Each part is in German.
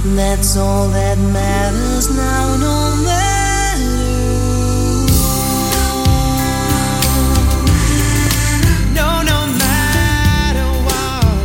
That's all that matters now, no matter what. No, no matter what.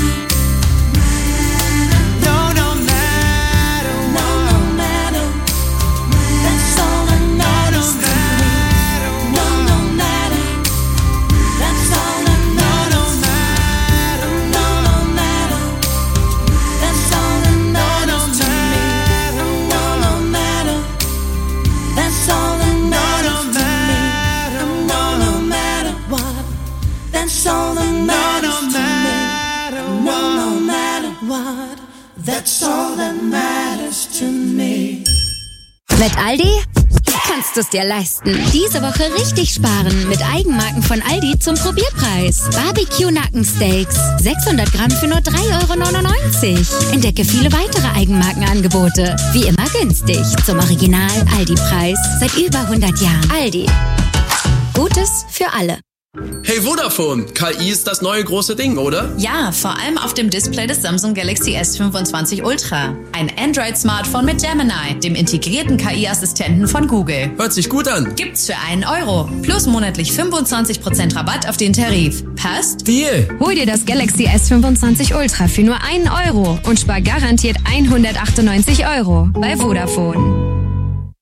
No, no matter what. No, no matter. That's all that matters to me. No, no matter. That's all that matters. No, no matter. That's all that matters to me. No, no matter. That's all that matters to me. No, no matter what. That's all that matters to me. No, no matter what. That's all that matters to me. Mit Aldi kannst du es dir leisten. Diese Woche richtig sparen mit Eigenmarken von Aldi zum Probierpreis. Barbecue-Nackensteaks, 600 Gramm für nur 3,99 €. Entdecke viele weitere Eigenmarkenangebote. Wie immer günstig. Zum Original-Aldi-Preis. Seit über 100 Jahren. Aldi. Gutes für alle. Hey Vodafone, KI ist das neue große Ding, oder? Ja, vor allem auf dem Display des Samsung Galaxy S25 Ultra. Ein Android-Smartphone mit Gemini, dem integrierten KI-Assistenten von Google. Hört sich gut an. Gibt's für €1 plus monatlich 25% Rabatt auf den Tarif. Passt? Deal. Hol dir das Galaxy S25 Ultra für nur €1 und spar garantiert 198 € bei Vodafone.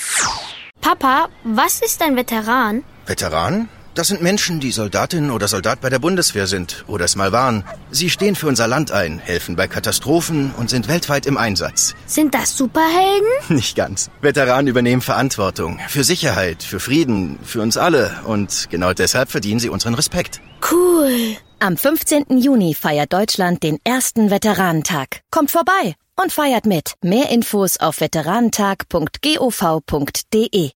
Papa, was ist ein Veteran? Veteran? Das sind Menschen, die Soldatin oder Soldat bei der Bundeswehr sind oder es mal waren. Sie stehen für unser Land ein, helfen bei Katastrophen und sind weltweit im Einsatz. Sind das Superhelden? Nicht ganz. Veteranen übernehmen Verantwortung für Sicherheit, für Frieden, für uns alle. Und genau deshalb verdienen sie unseren Respekt. Cool. Am 15. Juni feiert Deutschland den ersten Veteranentag. Kommt vorbei und feiert mit. Mehr Infos auf veteranentag.gov.de.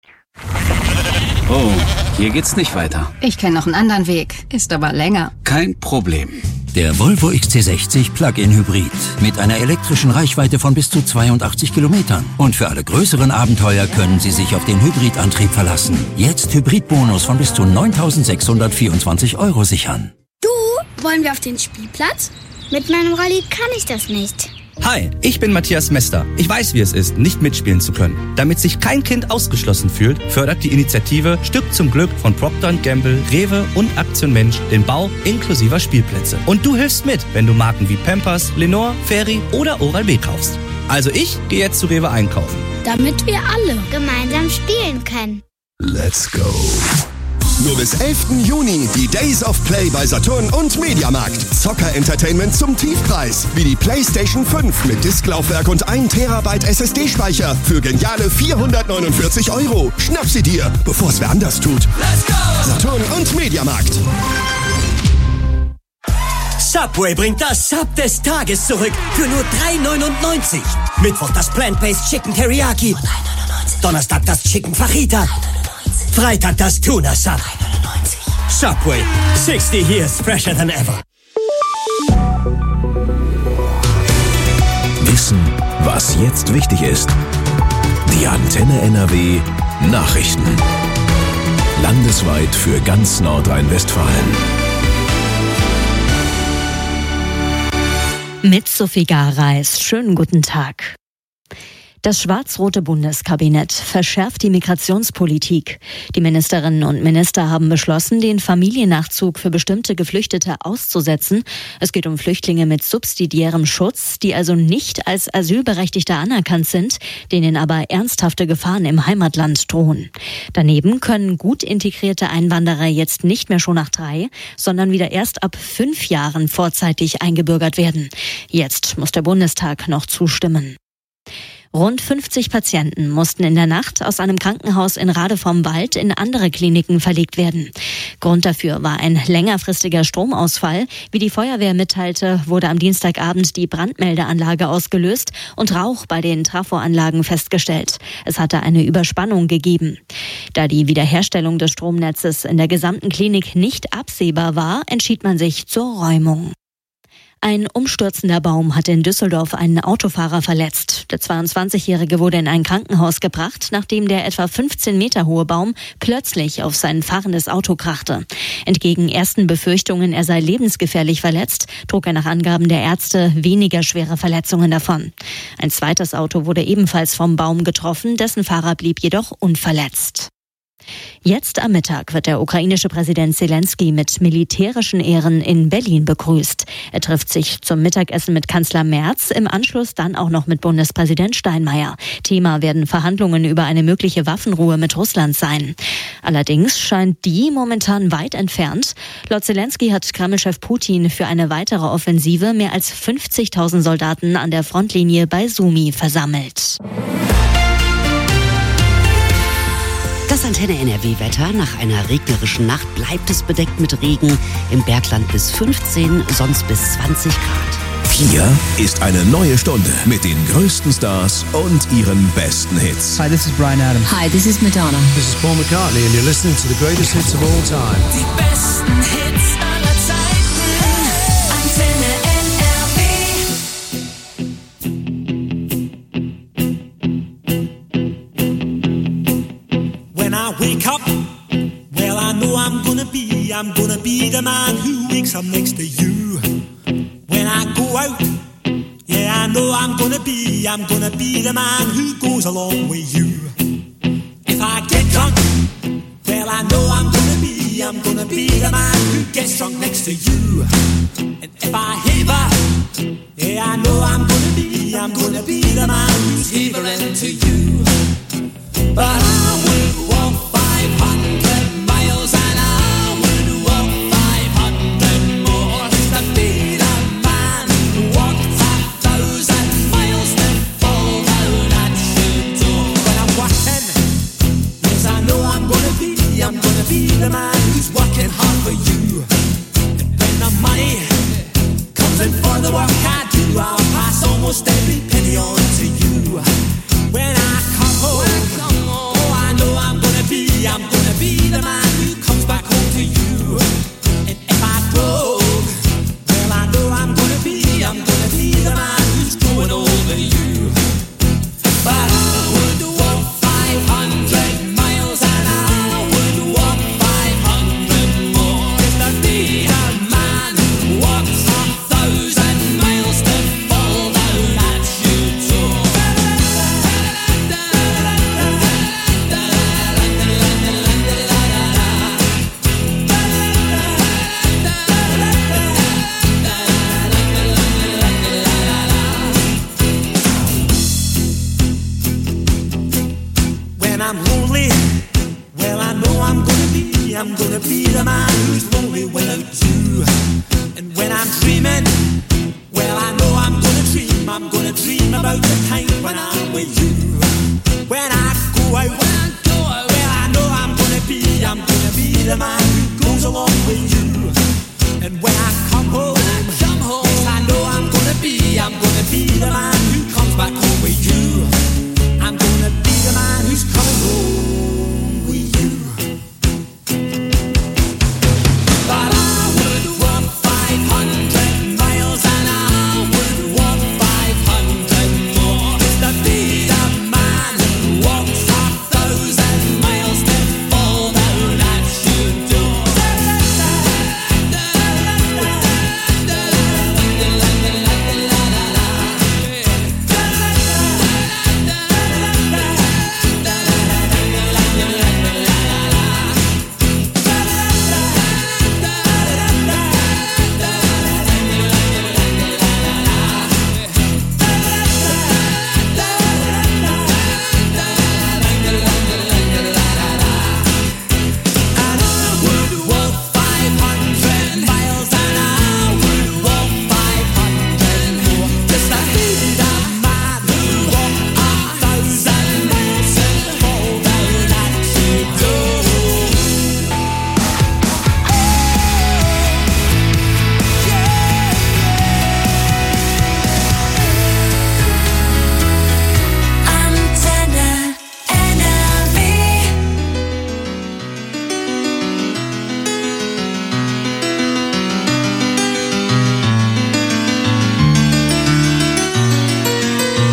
Oh, hier geht's nicht weiter. Ich kenne noch einen anderen Weg, ist aber länger. Kein Problem. Der Volvo XC60 Plug-in Hybrid mit einer elektrischen Reichweite von bis zu 82 Kilometern. Und für alle größeren Abenteuer können Sie sich auf den Hybridantrieb verlassen. Jetzt Hybridbonus von bis zu 9.624 € sichern. Du, wollen wir auf den Spielplatz? Mit meinem Rolli kann ich das nicht. Hi, ich bin Matthias Mester. Ich weiß, wie es ist, nicht mitspielen zu können. Damit sich kein Kind ausgeschlossen fühlt, fördert die Initiative Stück zum Glück von Procter & Gamble, Rewe und Aktion Mensch den Bau inklusiver Spielplätze. Und du hilfst mit, wenn du Marken wie Pampers, Lenore, Fairy oder Oral-B kaufst. Also ich gehe jetzt zu Rewe einkaufen. Damit wir alle gemeinsam spielen können. Let's go. Nur bis 11. Juni die Days of Play bei Saturn und Mediamarkt. Zocker-Entertainment zum Tiefpreis. Wie die PlayStation 5 mit Disklaufwerk und 1 Terabyte SSD-Speicher für geniale 449 €. Schnapp sie dir, bevor es wer anders tut. Let's go! Saturn und Mediamarkt. Subway bringt das Sub des Tages zurück für nur 3,99 €. Mittwoch das Plant-Based Chicken Teriyaki. 3,99 €. Donnerstag das Chicken Fajita. Freitag das Tuna Sub. 3,99 €. Subway. 60 years fresher than ever. Wissen, was jetzt wichtig ist. Die Antenne NRW Nachrichten. Landesweit für ganz Nordrhein-Westfalen. Mit Sophie Gareis. Schönen guten Tag. Das schwarz-rote Bundeskabinett verschärft die Migrationspolitik. Die Ministerinnen und Minister haben beschlossen, den Familiennachzug für bestimmte Geflüchtete auszusetzen. Es geht um Flüchtlinge mit subsidiärem Schutz, die also nicht als Asylberechtigte anerkannt sind, denen aber ernsthafte Gefahren im Heimatland drohen. Daneben können gut integrierte Einwanderer jetzt nicht mehr schon nach 3, sondern wieder erst ab 5 Jahren vorzeitig eingebürgert werden. Jetzt muss der Bundestag noch zustimmen. Rund 50 Patienten mussten in der Nacht aus einem Krankenhaus in Rade vom Wald in andere Kliniken verlegt werden. Grund dafür war ein längerfristiger Stromausfall. Wie die Feuerwehr mitteilte, wurde am Dienstagabend die Brandmeldeanlage ausgelöst und Rauch bei den Trafoanlagen festgestellt. Es hatte eine Überspannung gegeben. Da die Wiederherstellung des Stromnetzes in der gesamten Klinik nicht absehbar war, entschied man sich zur Räumung. Ein umstürzender Baum hat in Düsseldorf einen Autofahrer verletzt. Der 22-Jährige wurde in ein Krankenhaus gebracht, nachdem der etwa 15 Meter hohe Baum plötzlich auf sein fahrendes Auto krachte. Entgegen ersten Befürchtungen, er sei lebensgefährlich verletzt, trug er nach Angaben der Ärzte weniger schwere Verletzungen davon. Ein zweites Auto wurde ebenfalls vom Baum getroffen, dessen Fahrer blieb jedoch unverletzt. Jetzt am Mittag wird der ukrainische Präsident Zelensky mit militärischen Ehren in Berlin begrüßt. Er trifft sich zum Mittagessen mit Kanzler Merz, im Anschluss dann auch noch mit Bundespräsident Steinmeier. Thema werden Verhandlungen über eine mögliche Waffenruhe mit Russland sein. Allerdings scheint die momentan weit entfernt. Laut Zelensky hat Kreml-Chef Putin für eine weitere Offensive mehr als 50.000 Soldaten an der Frontlinie bei Sumy versammelt. Das Antenne NRW-Wetter. Nach einer regnerischen Nacht bleibt es bedeckt mit Regen. Im Bergland bis 15, sonst bis 20 Grad. Hier ist eine neue Stunde mit den größten Stars und ihren besten Hits. Hi, this is Bryan Adams. Hi, this is Madonna. This is Paul McCartney and you're listening to the greatest hits of all time. Die besten Hits aller Zeiten. Antenne When I wake up, well, I know I'm gonna be the man who wakes up next to you. When I go out, yeah, I know I'm gonna be the man who goes along with you. If I get drunk, well, I know I'm gonna be the man who gets drunk next to you. And if I haver, yeah, I know I'm gonna be the man who's havering to you. But I would walk 500 miles and I would walk 500 more to be the man who walked 1,000 miles to fall down at your door. When I'm walking, yes, I know I'm gonna be the man who's working hard for you. And when the money comes in for the work I do, I'll pass almost every penny on to you. When I come home, I'm gonna be the man who comes back home to you. And if I drove, well, I know I'm gonna be the man who's going over you. But I would walk 500 miles and I would walk 500 more just to be the man who walks 1,000 miles to fall down at you.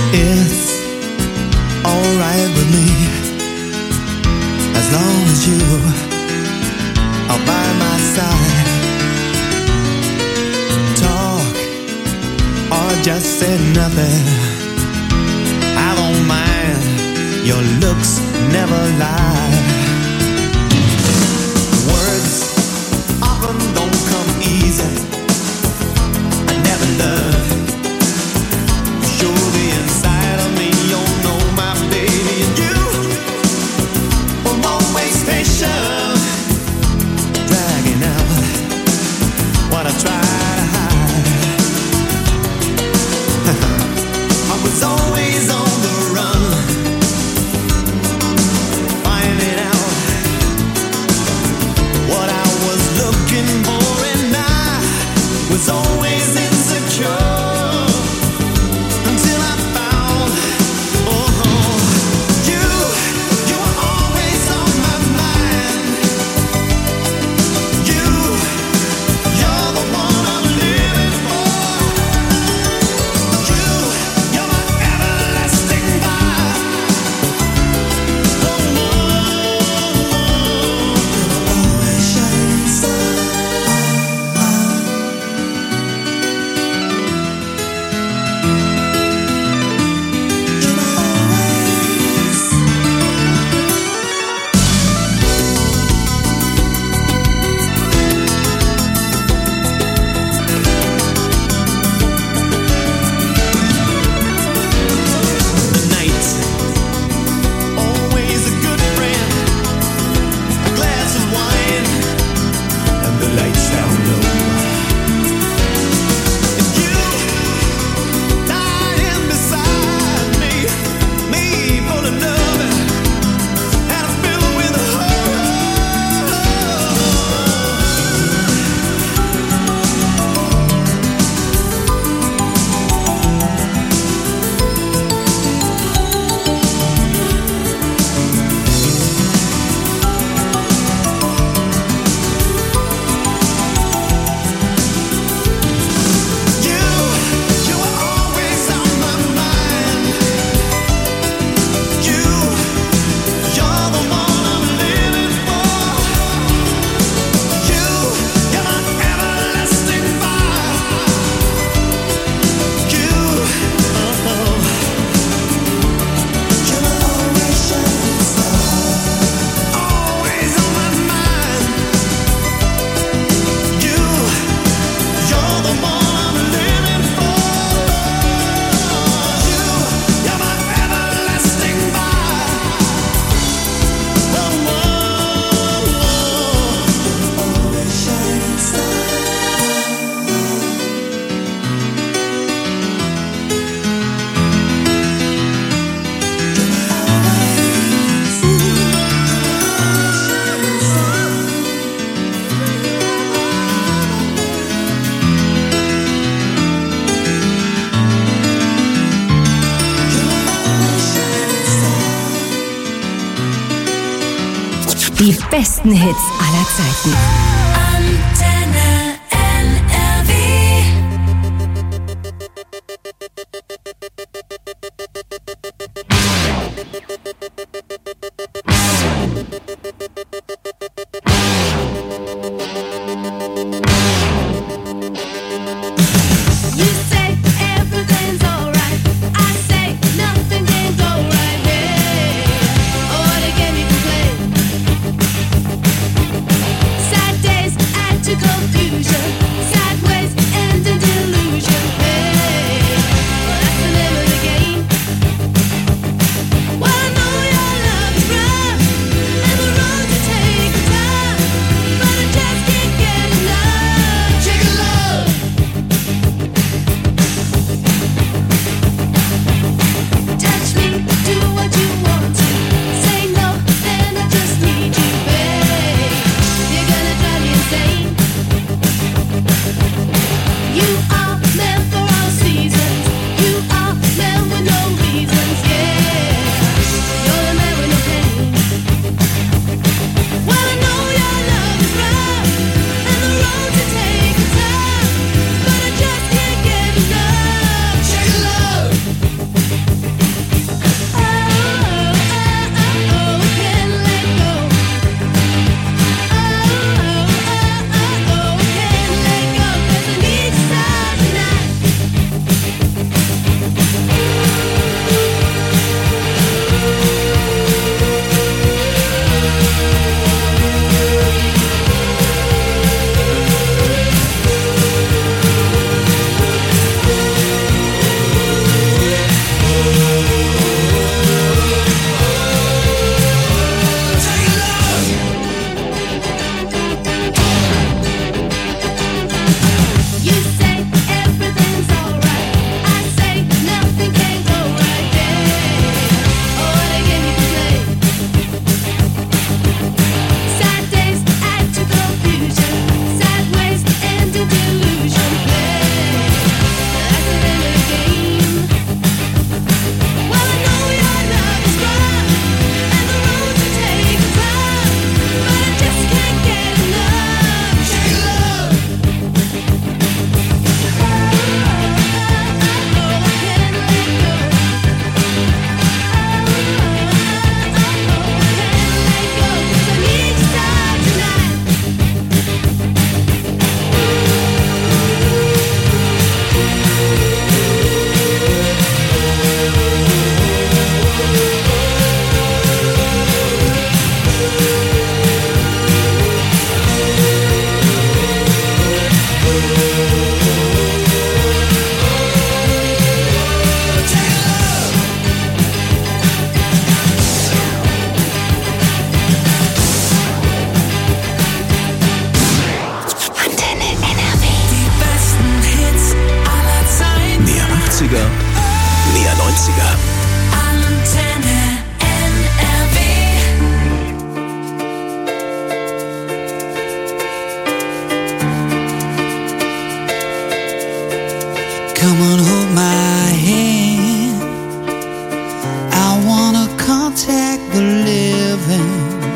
It's alright with me, as long as you are by my side. Talk or just say nothing, I don't mind, your looks never lie. Words often don't come easy, I never learned. Show the inside of me, you'll know my baby. And you will always patient, dragging out what I try to hide. I was always on the run, finding out what I was looking for, and I was always insecure. Die besten Hits aller Zeiten. Antenne NRW. Saturday 80er, mehr 90er. Antenne NRW. Come on, hold my hand. I wanna contact the living.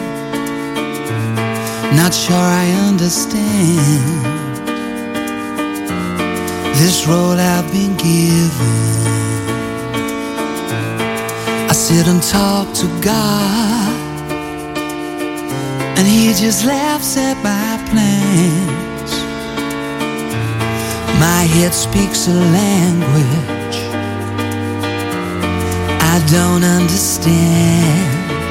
Not sure I understand this road I've been given. I sit and talk to God, and He just laughs at my plans. My head speaks a language I don't understand.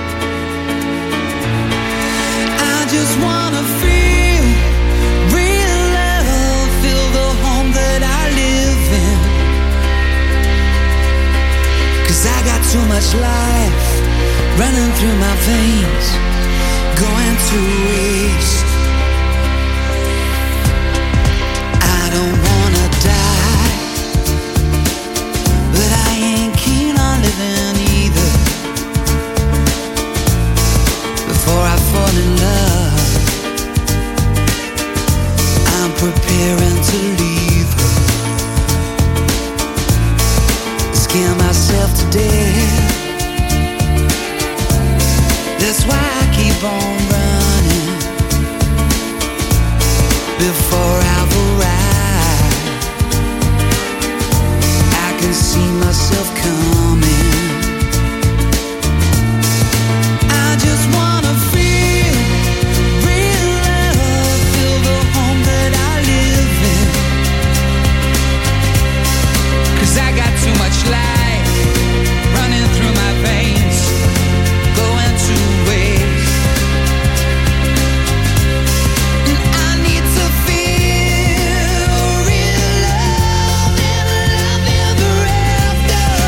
I just wanna feel real love, feel the home that I live in. 'Cause I got too much life running through my veins, going to waste. I don't wanna die, but I ain't keen on living either. Before I fall in love, I'm preparing to leave her. Scare myself to death. That's why I keep on running. Before I've arrived, I can see myself coming. I just wanna feel real love, feel the home that I live in. 'Cause I got too much life running through my veins, going to waste. And I need to feel real love and love ever after.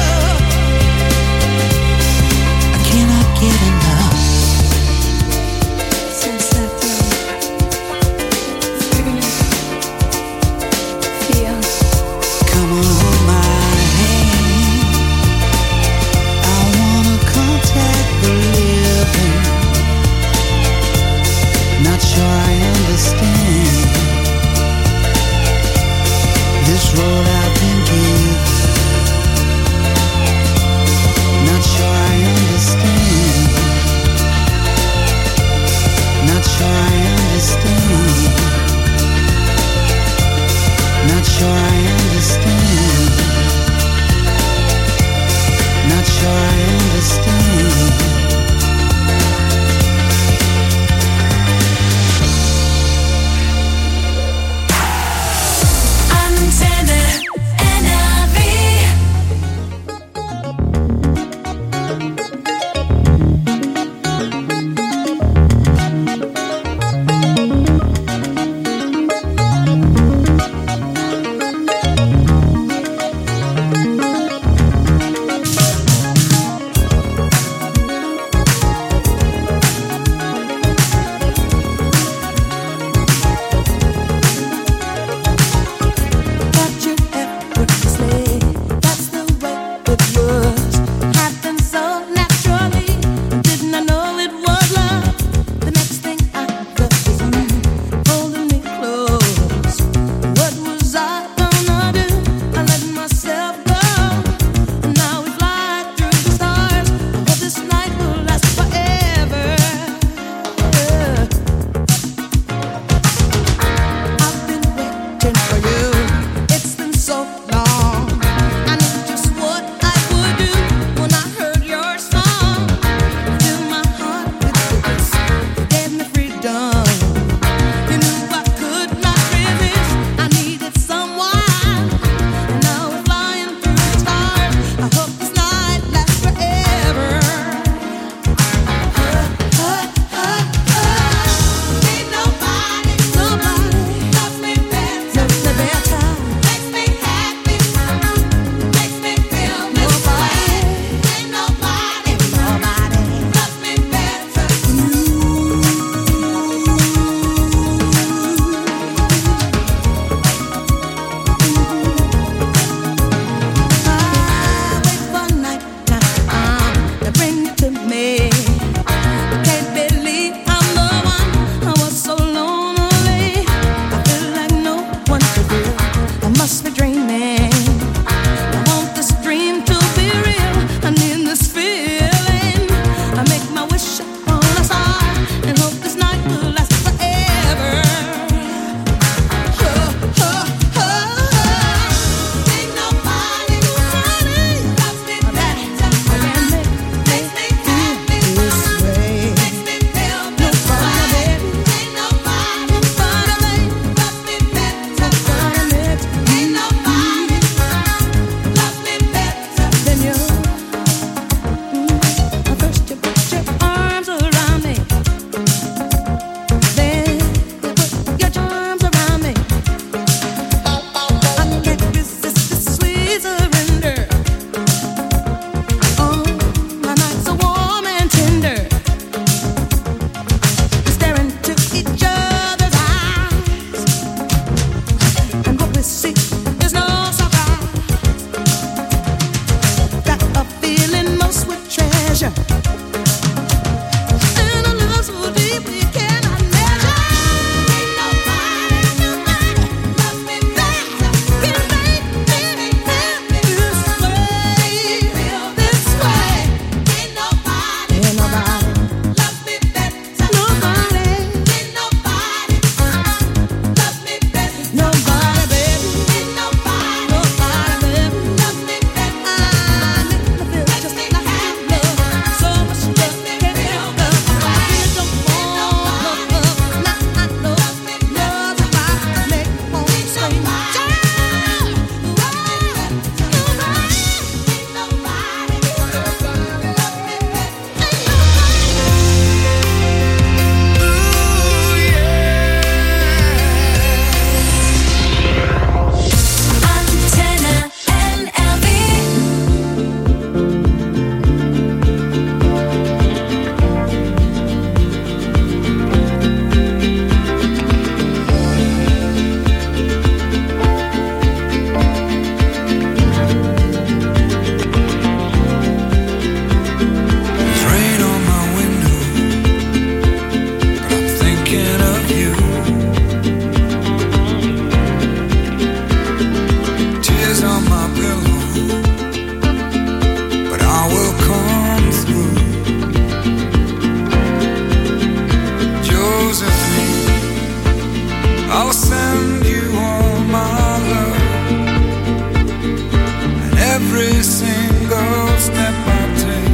every single step I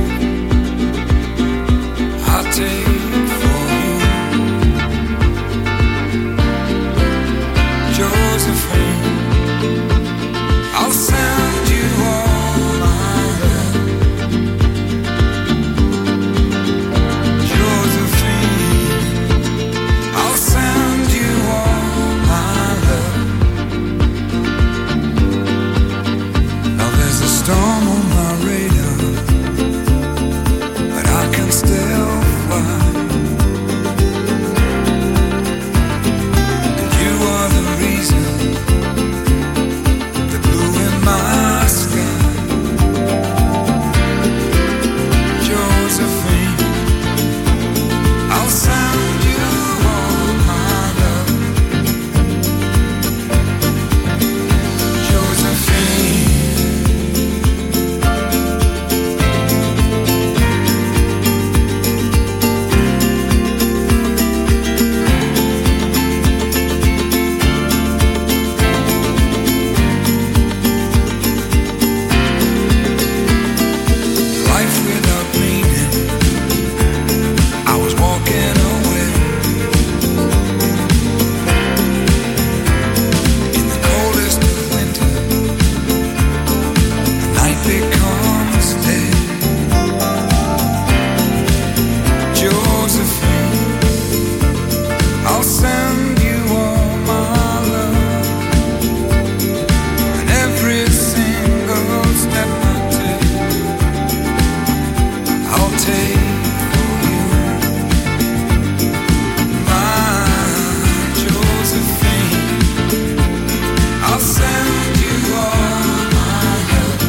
take for you, Josephine. I'll send you all my love, Josephine. I'll send you all my love. Now there's a storm on my radar, but I can still fly. And you are the reason, the blue in my sky, Josephine. I'll send you all my love, Josephine. Life without meaning, I was walking away. In the coldest of winter, the night becomes day. Josephine, I'll send you all my love, and every single step I take, I'll take for you, my Josephine. I'll send you all my love,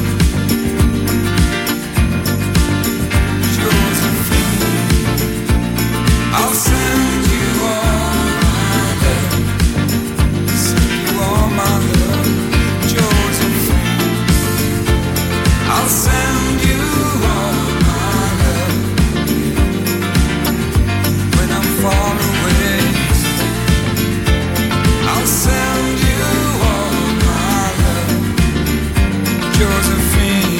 Josephine. I'll send you all my love, send you all my love, Josephine. I'll send you all my love when I'm far away. I'll send you all my love, Josephine.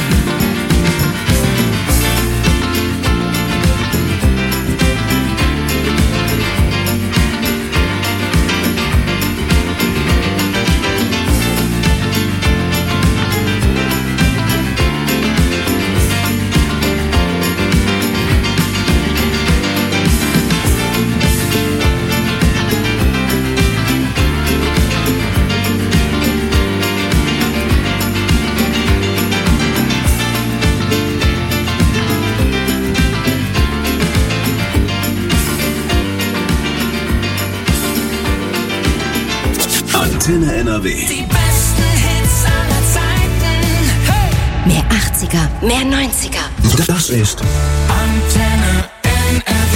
Antenne NRW. Die besten Hits aller Zeiten. Hey! Mehr 80er, mehr 90er. Das ist Antenne NRW.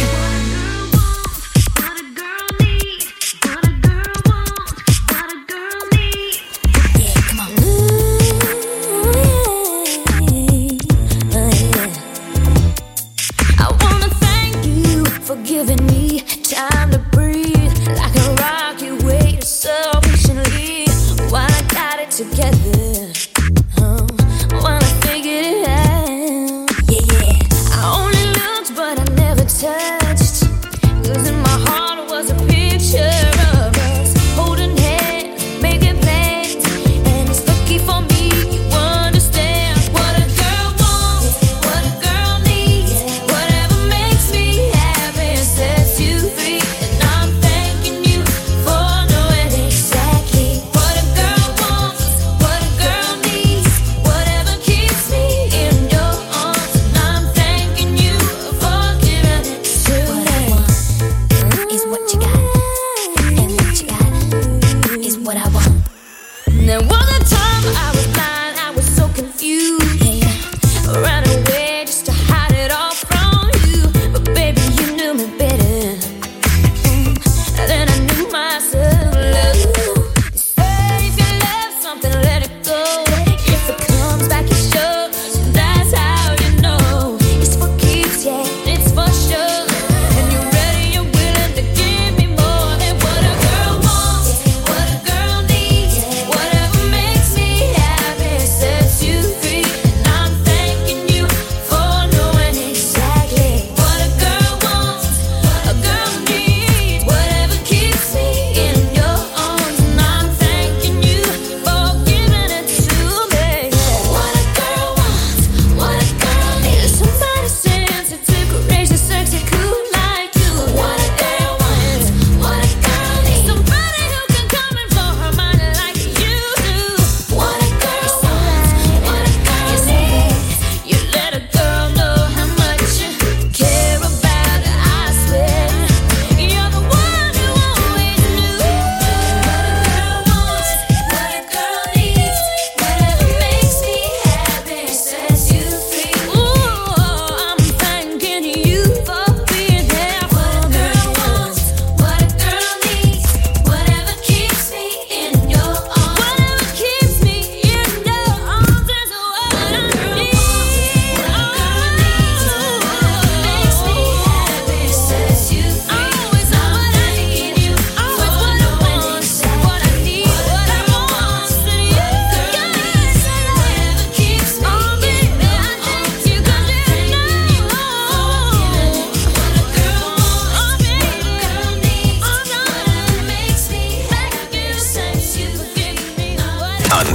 I wanna thank you for giving me time to breathe, like a rock you wait so patiently while I got it together. While I figured it out, yeah. I only looked, but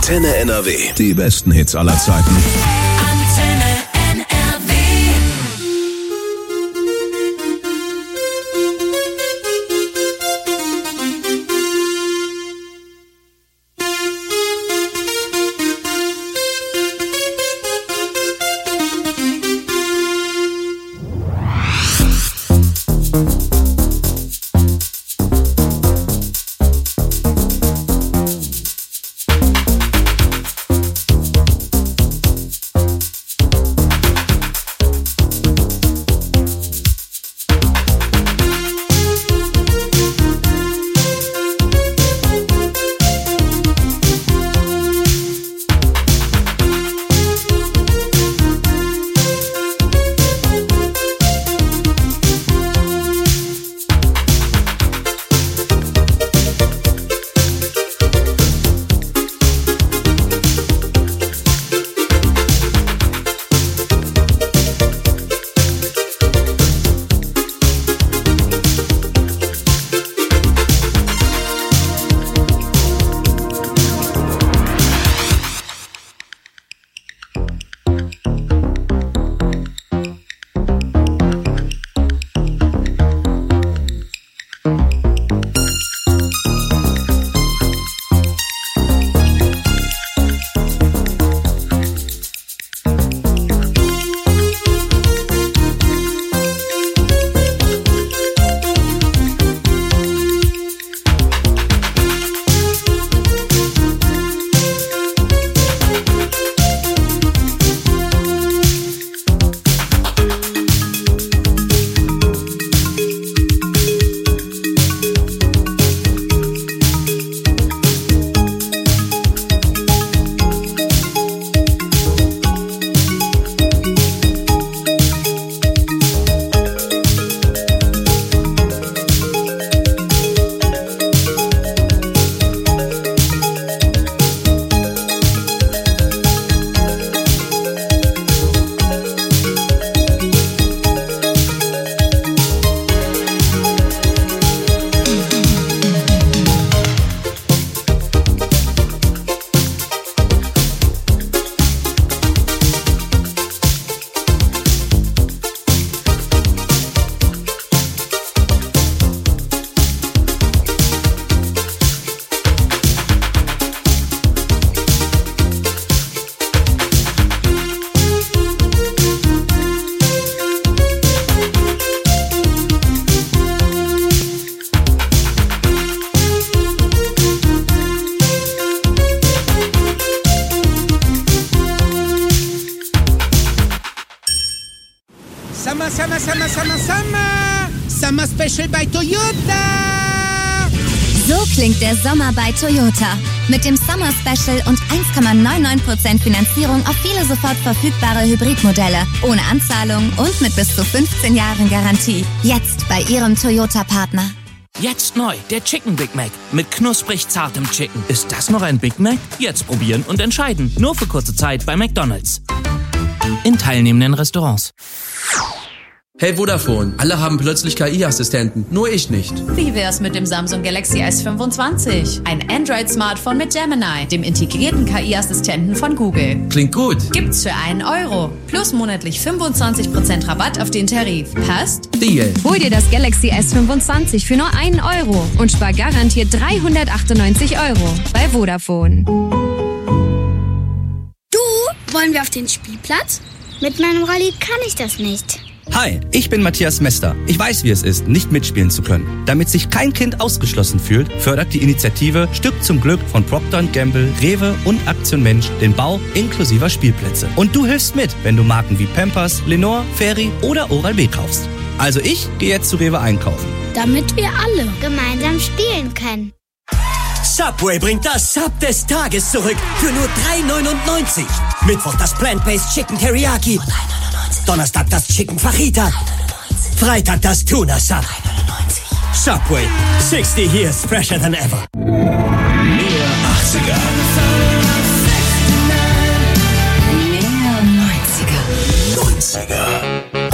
Antenne NRW. Die besten Hits aller Zeiten. Antenne NRW. Summer Special bei Toyota. So klingt der Sommer bei Toyota. Mit dem Summer Special und 1,99% Finanzierung auf viele sofort verfügbare Hybridmodelle. Ohne Anzahlung und mit bis zu 15 Jahren Garantie. Jetzt bei Ihrem Toyota-Partner. Jetzt neu, der Chicken Big Mac mit knusprig zartem Chicken. Ist das noch ein Big Mac? Jetzt probieren und entscheiden. Nur für kurze Zeit bei McDonald's. In teilnehmenden Restaurants. Hey Vodafone, alle haben plötzlich KI-Assistenten, nur ich nicht. Wie wär's mit dem Samsung Galaxy S25? Ein Android-Smartphone mit Gemini, dem integrierten KI-Assistenten von Google. Klingt gut. Gibt's für €1. Plus monatlich 25% Rabatt auf den Tarif. Passt? Deal. Hol dir das Galaxy S25 für nur €1 und spar garantiert 398 € bei Vodafone. Du, wollen wir auf den Spielplatz? Mit meinem Rallye kann ich das nicht. Hi, ich bin Matthias Mester. Ich weiß, wie es ist, nicht mitspielen zu können. Damit sich kein Kind ausgeschlossen fühlt, fördert die Initiative Stück zum Glück von Procter & Gamble, Rewe und Aktion Mensch den Bau inklusiver Spielplätze. Und du hilfst mit, wenn du Marken wie Pampers, Lenore, Fairy oder Oral-B kaufst. Also ich gehe jetzt zu Rewe einkaufen. Damit wir alle gemeinsam spielen können. Subway bringt das Sub des Tages zurück für nur $3,99. Mittwoch das Plant-Based Chicken Teriyaki. Donnerstag das Chicken Fajita. Freitag das Tuna Sub. Subway, 60 years fresher than ever. Mehr 80er. Mehr 90er.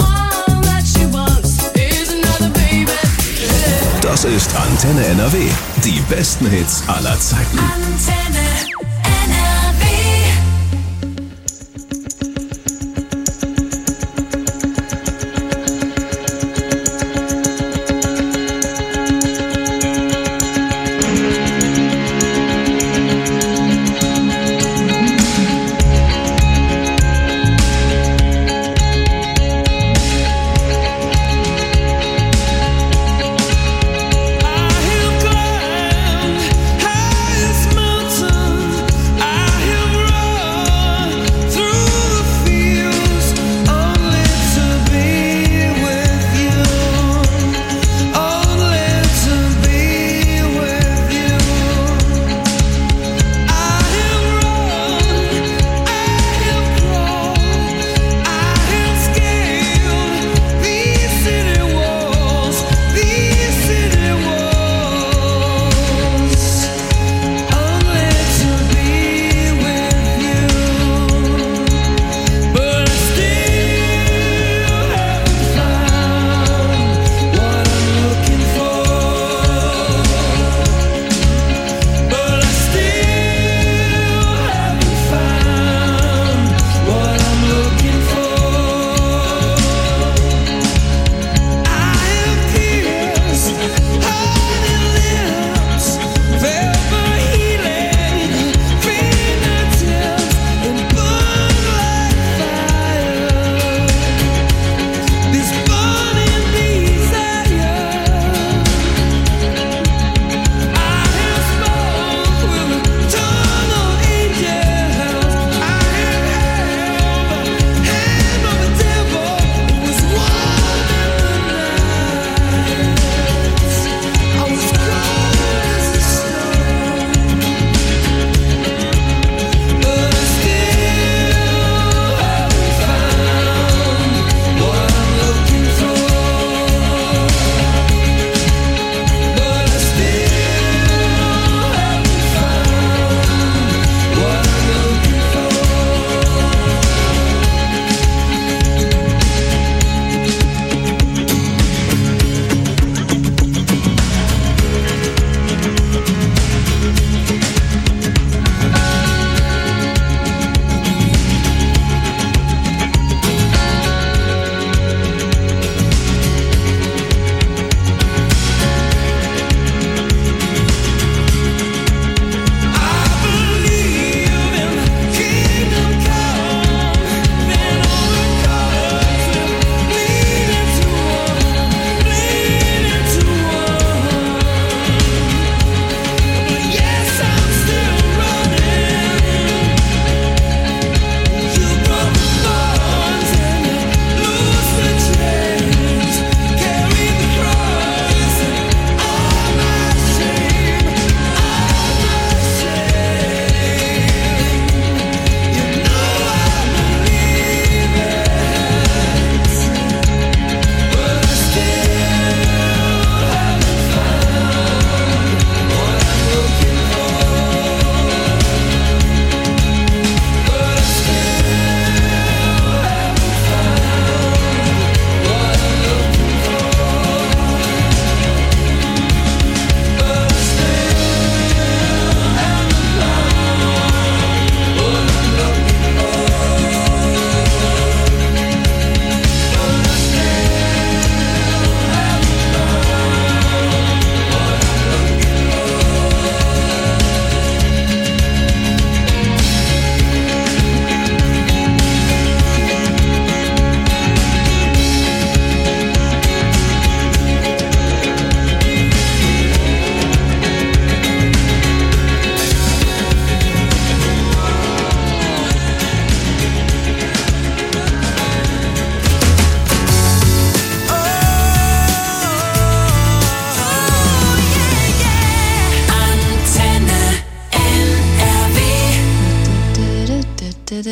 Das ist Antenne NRW. Die besten Hits aller Zeiten. Antenne NRW.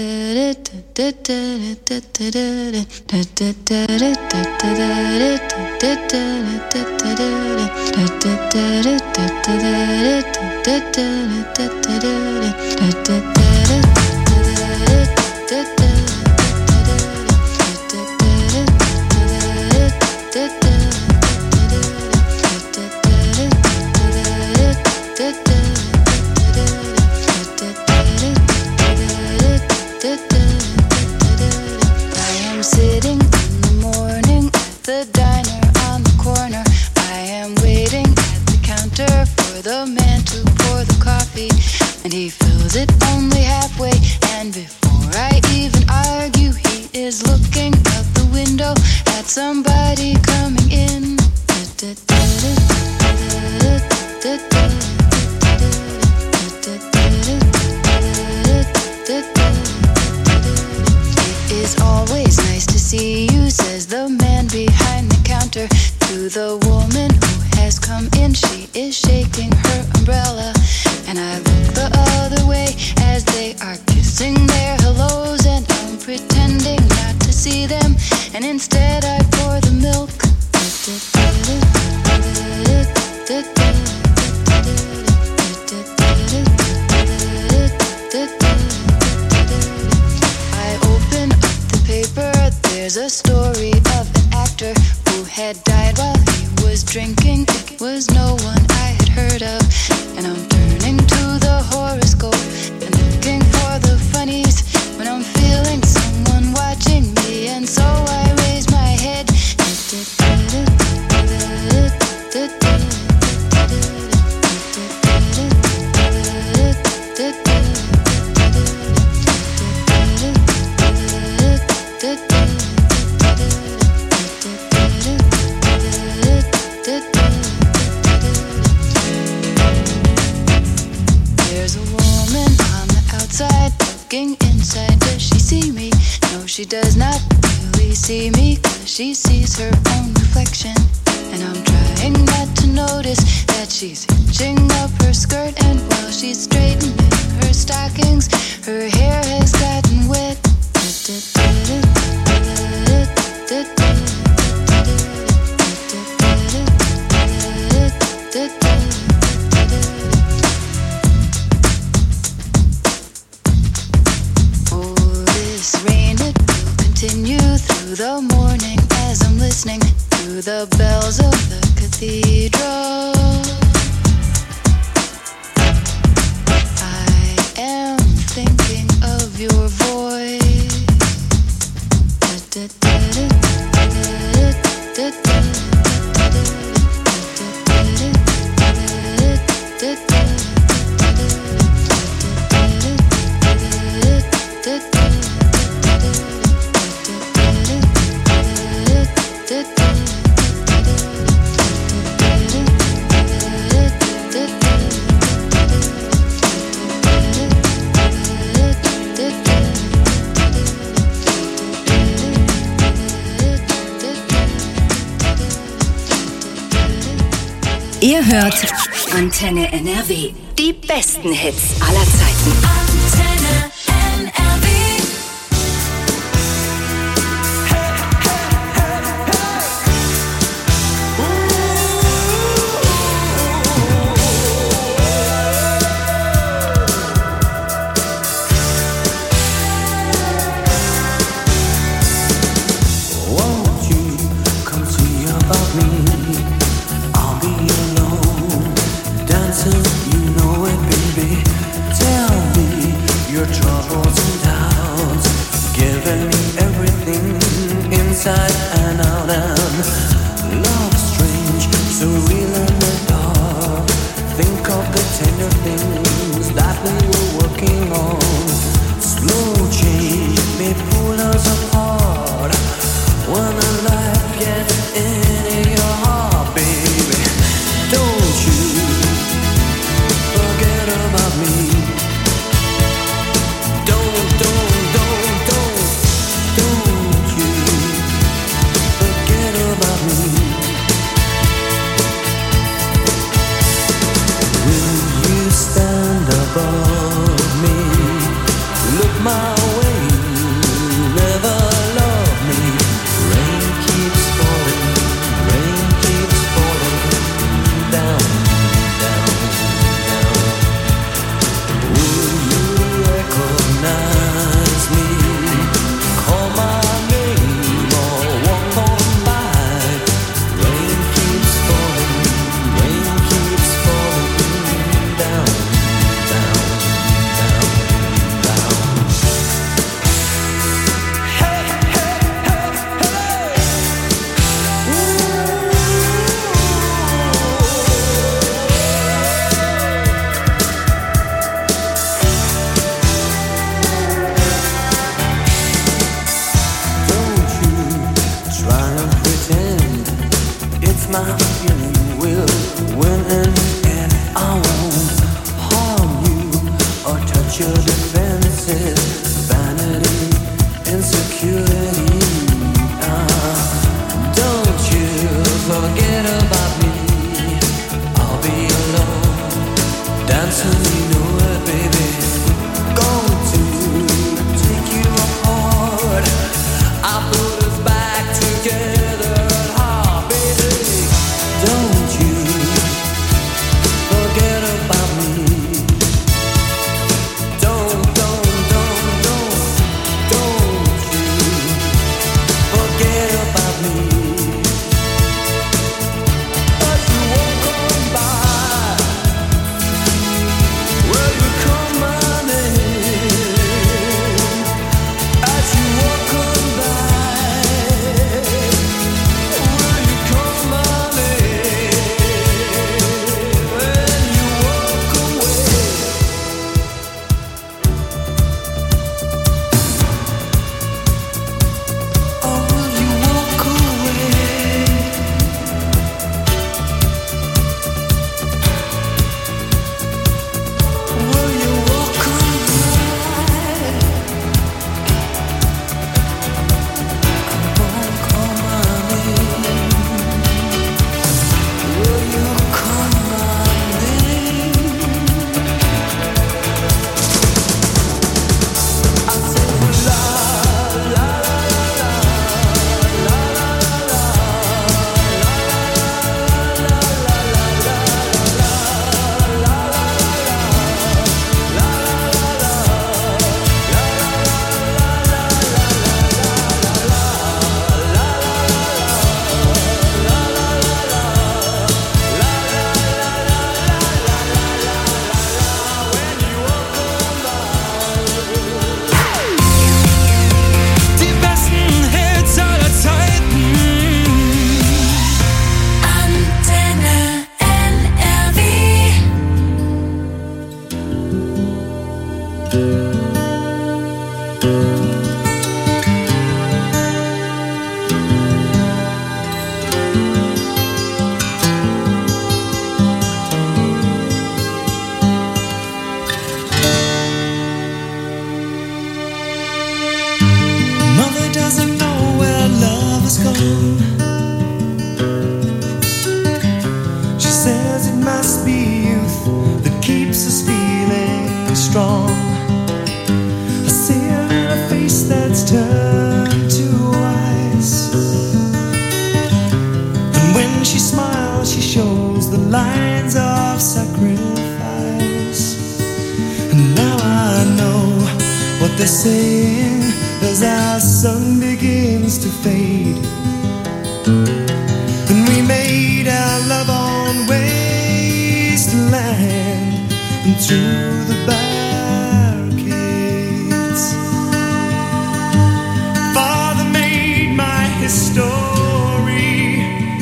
Sitting in the morning at the diner on the corner. I am waiting at the counter for the man to pour the coffee, and he fills it only halfway. And before I even argue, he is looking out the window at somebody coming in. It is always nice to see you, says the man behind the counter to the woman who has come in. She is shaking her umbrella, and I look the other way as they are kissing their hellos, and I'm pretending not to see them, and instead I pour the milk. I open up the paper. There's a story of an actor who had died while he was drinking. It was no one I had heard of, and I'm turning to the horoscope and looking for the funnies when I'm feeling someone watching me, and so I raise my head. There's a woman on the outside looking inside. Does she see me? No, she does not really see me, 'cause she sees her own reflection. And I'm trying not to notice that she's hitching up her skirt, and while she's straightening her stockings, her hair has gotten wet. Oh, this rain, it will continue through the morning as I'm listening to the bells of the cathedral. I am thinking of your voice. Ihr hört Antenne NRW. Die besten Hits aller Zeiten. Antenne NRW. Won't you come see about me? I'll be alone, dancing, you know it, baby. Tell me doesn't know where love has gone. She says it must be youth that keeps us feeling strong. I see her in a face that's turned to ice, and when she smiles she shows the lines of sacrifice. And now I know what they're saying as our sun begins to fade, and we made our love on wasteland and through the barricades. Father made my history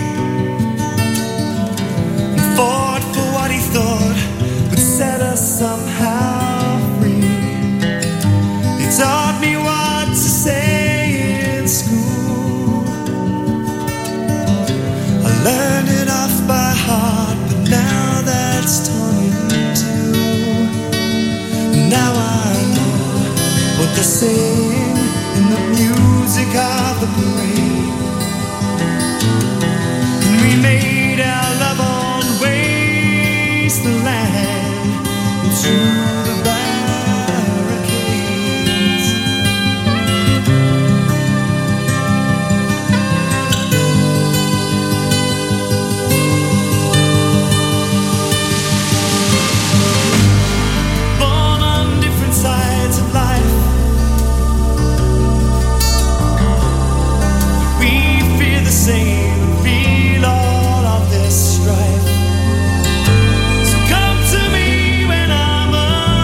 and fought for what he thought would set us somehow free. He taught me what to say in school. I learned it off by heart, but now that's torn in two. Now I know what they're saying in the music of the parade. And we made our love on wasteland and through the barricades. Born on different sides of life, we fear the same and feel all of this strife. So come to me when I'm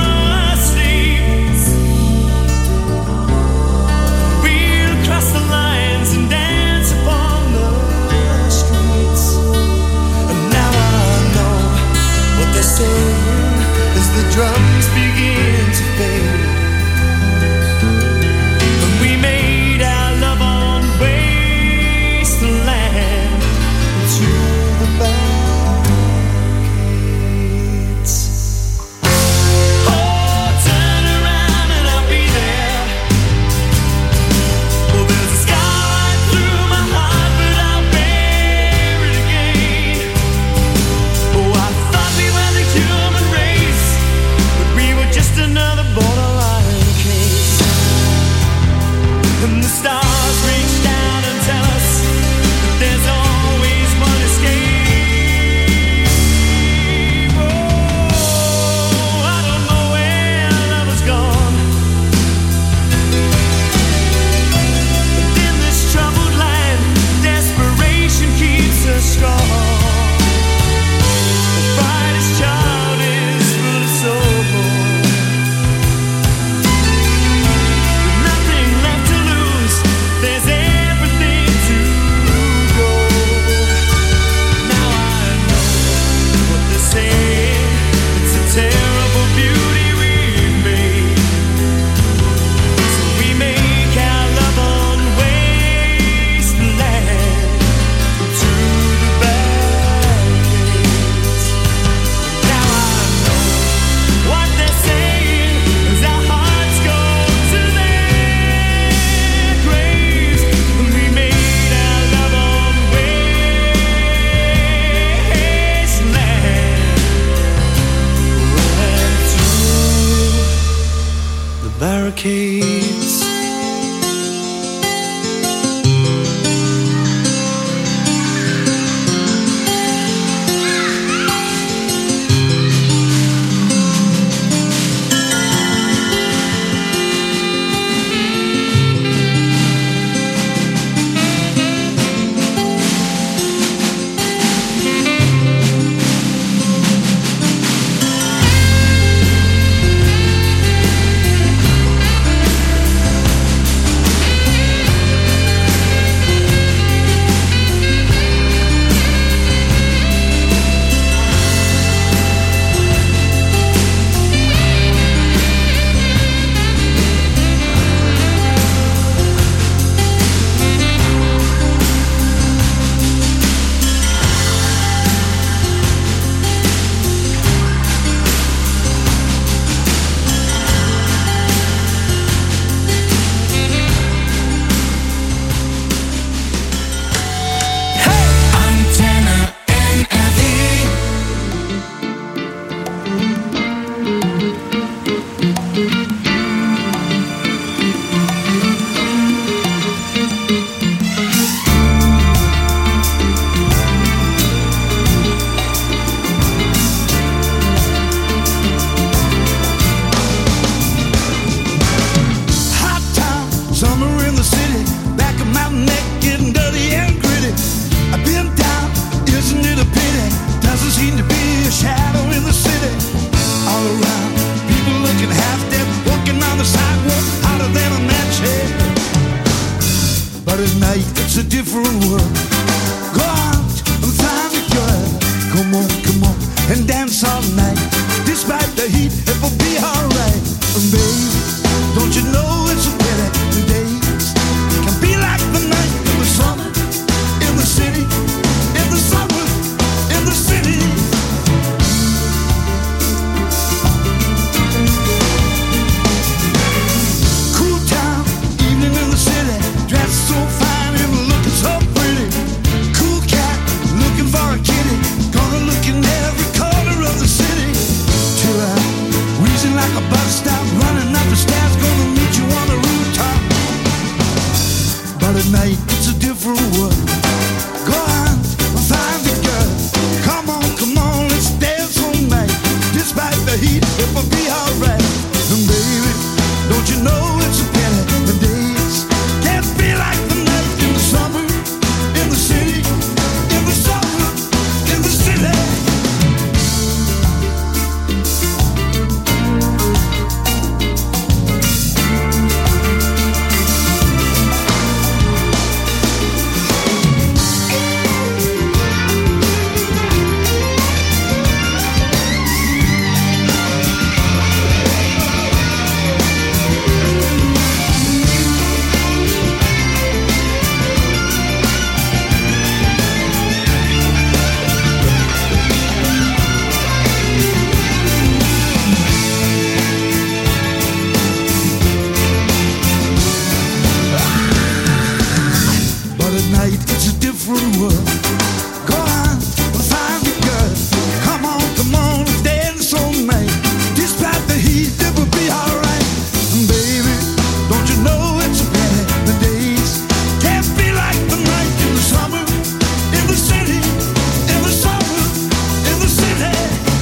my neck getting dirty and gritty. I've been down, isn't it a pity? Doesn't seem to be a shadow in the city. All around, people looking half dead, walking on the sidewalk, hotter than a match head. But at night, it's a different world. Go out and find a girl. Come on, and dance all night. Despite the heat, it will be alright. And baby, don't you know it's a pity? The days can be like the night in the summer, in the city, in the summer, in the city. Cool town, evening in the city, dressed so fine and looking so pretty. Cool cat, looking for a kitty, gonna look in every corner of the city. Till I'm wheezing like a bus stop, running up the stairs, gonna meet you on the rooftop. But at night, it's a different world. Go on, find the girl. Come on, let's dance all night. Despite the heat, it will be alright. And baby, don't you know it's a pity? The days can't be like the night in the summer, in the city, in the summer, in the city. But at night it's a different world. Go on, find the girl. Come on, dance all night. Despite the heat, it will be alright. And baby, don't you know it's a pity? The days can't be like the night in the summer, in the city, in the summer, in the city.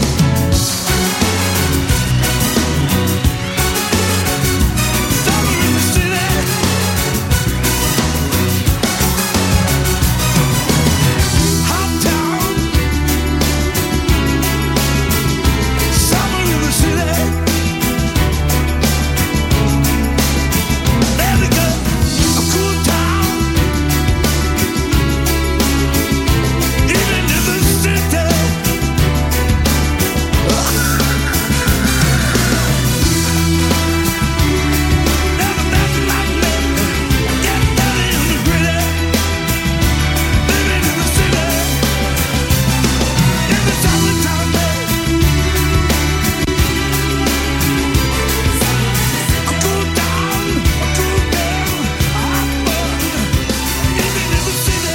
Summer in the city. Hot town. Summer in the city. There we go. A cool town. Even in the city. Never met my baby. Get dirty and gritty. Living in the city. In the summertime, baby. A cool town, a cool girl, a hot bun. Living in the city.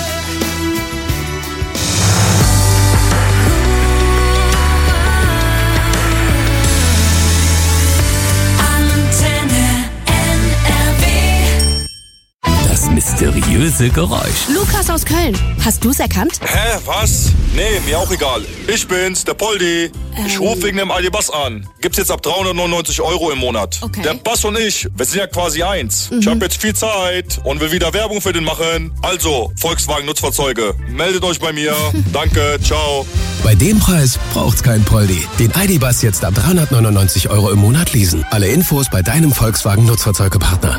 Antenne NRW. Das mysteriöse Geräusch. Lukas aus Köln. Hast du's erkannt? Hä, was? Nee, mir auch egal. Ich bin's, der Poldi. Ich rufe wegen dem ID-Bus an. Gibt's jetzt ab 399 € im Monat. Okay. Der Bus und ich, wir sind ja quasi eins. Ich habe jetzt viel Zeit und will wieder Werbung für den machen. Also, Volkswagen Nutzfahrzeuge, meldet euch bei mir. Danke, ciao. Bei dem Preis braucht's kein Poldi. Den ID-Bus jetzt ab 399 € im Monat leasen. Alle Infos bei deinem Volkswagen Nutzfahrzeugepartner.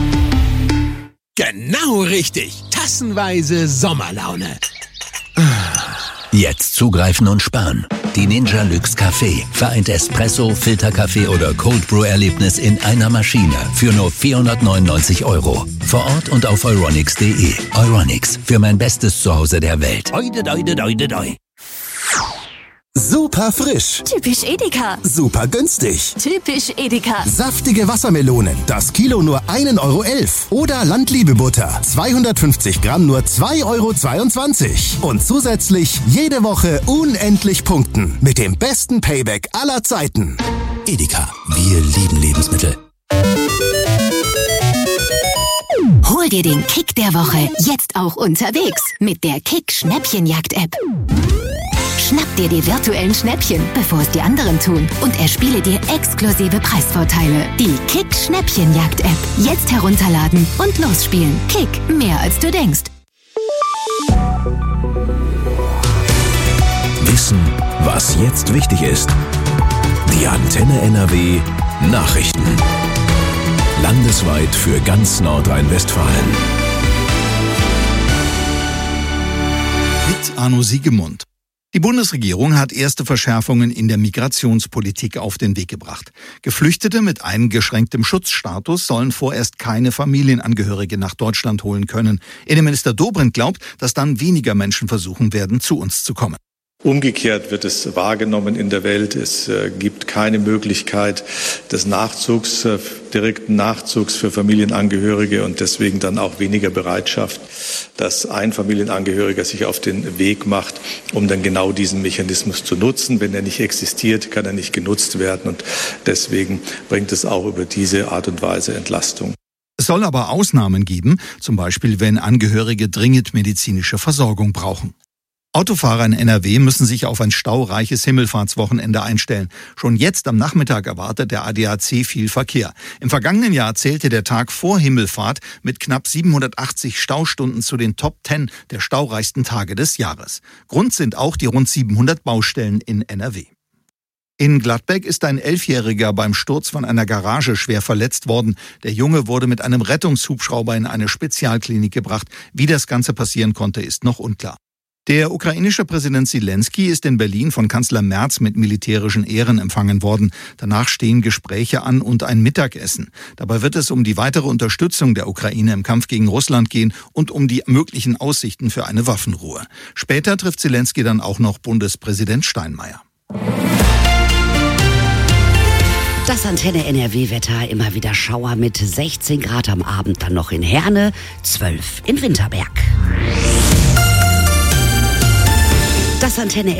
Genau richtig. Tassenweise Sommerlaune. Jetzt zugreifen und sparen. Die Ninja Luxe Café vereint Espresso, Filterkaffee oder Cold Brew Erlebnis in einer Maschine für nur 499 €. Vor Ort und auf euronics.de. Euronics, für mein bestes Zuhause der Welt. Oide, doide, doide, doi. Super frisch. Typisch Edeka. Super günstig. Typisch Edeka. Saftige Wassermelonen. Das Kilo nur 1,11 €. Oder Landliebe-Butter. 250 Gramm nur 2,22 €. Und zusätzlich jede Woche unendlich punkten. Mit dem besten Payback aller Zeiten. Edeka, wir lieben Lebensmittel. Hol dir den Kick der Woche jetzt auch unterwegs mit der Kick Schnäppchenjagd-App. Schnapp dir die virtuellen Schnäppchen, bevor es die anderen tun. Und erspiele dir exklusive Preisvorteile. Die Kick Schnäppchenjagd-App. Jetzt herunterladen und losspielen. Kick, mehr als du denkst. Wissen, was jetzt wichtig ist. Die Antenne NRW Nachrichten. Landesweit für ganz Nordrhein-Westfalen. Mit Arno Siegemund. Die Bundesregierung hat erste Verschärfungen in der Migrationspolitik auf den Weg gebracht. Geflüchtete mit eingeschränktem Schutzstatus sollen vorerst keine Familienangehörige nach Deutschland holen können. Innenminister Dobrindt glaubt, dass dann weniger Menschen versuchen werden, zu uns zu kommen. Umgekehrt wird es wahrgenommen in der Welt. Es gibt keine Möglichkeit des Nachzugs, direkten Nachzugs für Familienangehörige und deswegen dann auch weniger Bereitschaft, dass ein Familienangehöriger sich auf den Weg macht, um dann genau diesen Mechanismus zu nutzen. Wenn er nicht existiert, kann er nicht genutzt werden und deswegen bringt es auch über diese Art und Weise Entlastung. Es soll aber Ausnahmen geben, zum Beispiel wenn Angehörige dringend medizinische Versorgung brauchen. Autofahrer in NRW müssen sich auf ein staureiches Himmelfahrtswochenende einstellen. Schon jetzt am Nachmittag erwartet der ADAC viel Verkehr. Im vergangenen Jahr zählte der Tag vor Himmelfahrt mit knapp 780 Staustunden zu den Top 10 der staureichsten Tage des Jahres. Grund sind auch die rund 700 Baustellen in NRW. In Gladbeck ist ein 11-Jähriger beim Sturz von einer Garage schwer verletzt worden. Der Junge wurde mit einem Rettungshubschrauber in eine Spezialklinik gebracht. Wie das Ganze passieren konnte, ist noch unklar. Der ukrainische Präsident Zelensky ist in Berlin von Kanzler Merz mit militärischen Ehren empfangen worden. Danach stehen Gespräche an und ein Mittagessen. Dabei wird es um die weitere Unterstützung der Ukraine im Kampf gegen Russland gehen und um die möglichen Aussichten für eine Waffenruhe. Später trifft Zelensky dann auch noch Bundespräsident Steinmeier. Das Antenne NRW-Wetter, immer wieder Schauer mit 16 Grad am Abend, dann noch in Herne, 12 in Winterberg. Das Antenne